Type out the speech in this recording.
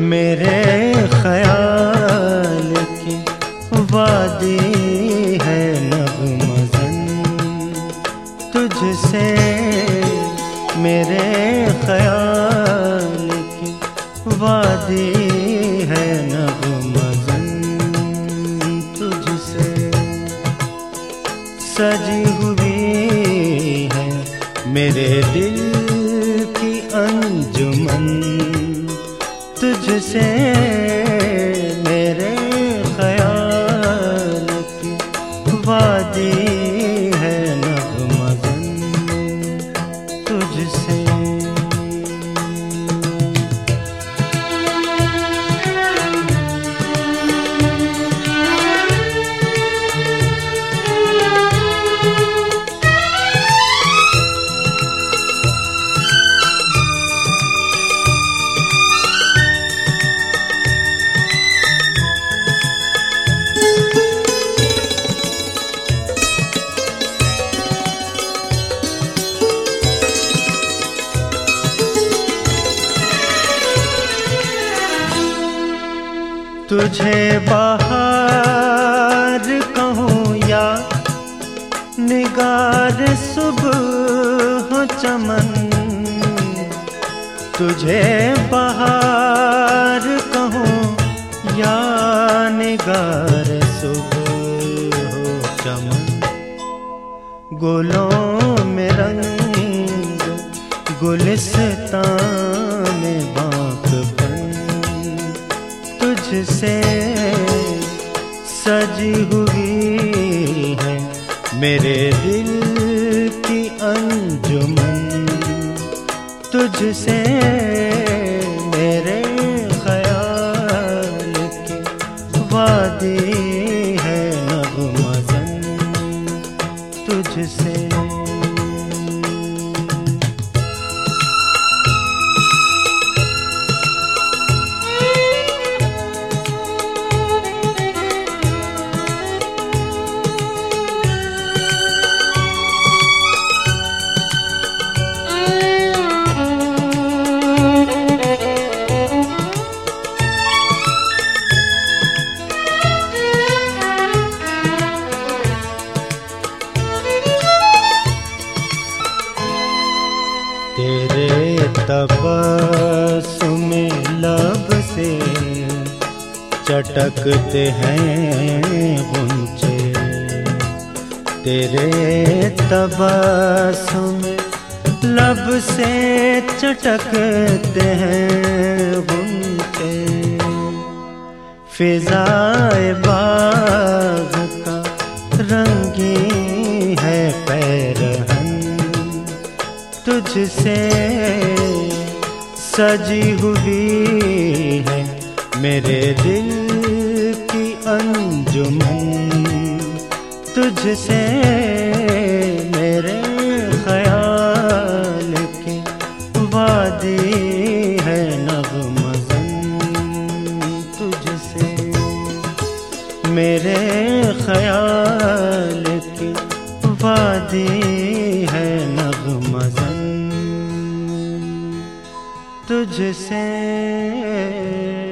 मेरे ख्याल की वादी है नग़्मज़न तुझसे। मेरे ख्याल की वादी है नग़्मज़न तुझसे। सजी हुई है मेरे दिल की अंजुमन तुझसे। मेरे ख्याल की वादी है नग़्मज़न तुझसे। तुझे बहार कहूँ या निगार सुबह चमन, तुझे बहार कहूँ या निगार सुबह चमन। गुलों में रंग गुलिस्तान में बाग़बान तुझसे सजी हुई है मेरे दिल की अंजुमन तुझसे। मेरे ख्याल की वादी है नग़्मज़न तुझसे। तेरे तबस्सुम लब से चटकते हैं गुंचे, तेरे तबस्सुम लब से चटकते हैं गुंचे। फिज़ाए बाग़ का रंगी है पैरहन तुझसे सजी हुई है मेरे दिल की अंजुमन तुझसे। मेरे ख्याल की वादी है नग़्मज़न तुझसे। मेरे ख्याल की वादी है नग़्मज़न तुझसे।